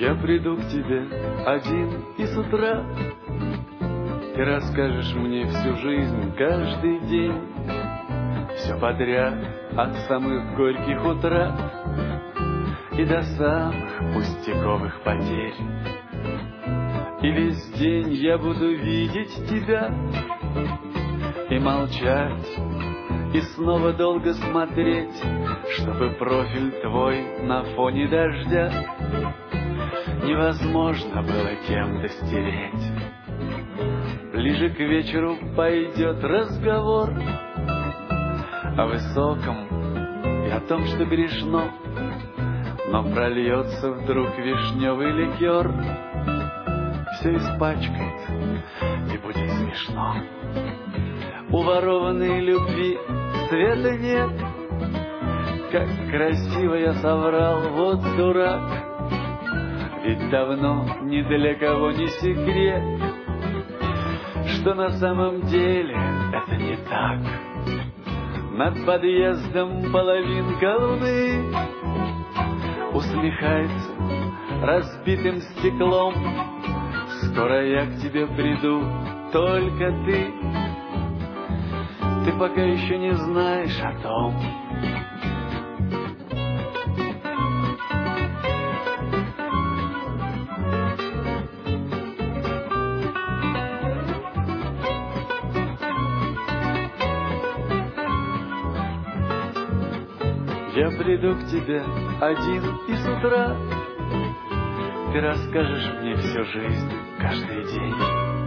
Я приду к тебе один и с утра ты расскажешь мне всю жизнь, каждый день, все подряд, от самых горьких утрат и до самых пустяковых потерь. И весь день я буду видеть тебя и молчать, и снова долго смотреть, чтобы профиль твой на фоне дождя невозможно было кем-то стереть. Ближе к вечеру пойдет разговор о высоком и о том, что грешно, но прольется вдруг вишневый ликер, все испачкает и будет смешно. У ворованной любви света нет, как красиво я соврал, вот дурак. Ведь давно ни для кого не секрет, что на самом деле это не так. Над подъездом половинка луны усмехается разбитым стеклом. Скоро я к тебе приду, только ты пока еще не знаешь о том. Я приду к тебе один и с утра ты расскажешь мне всю жизнь, каждый день.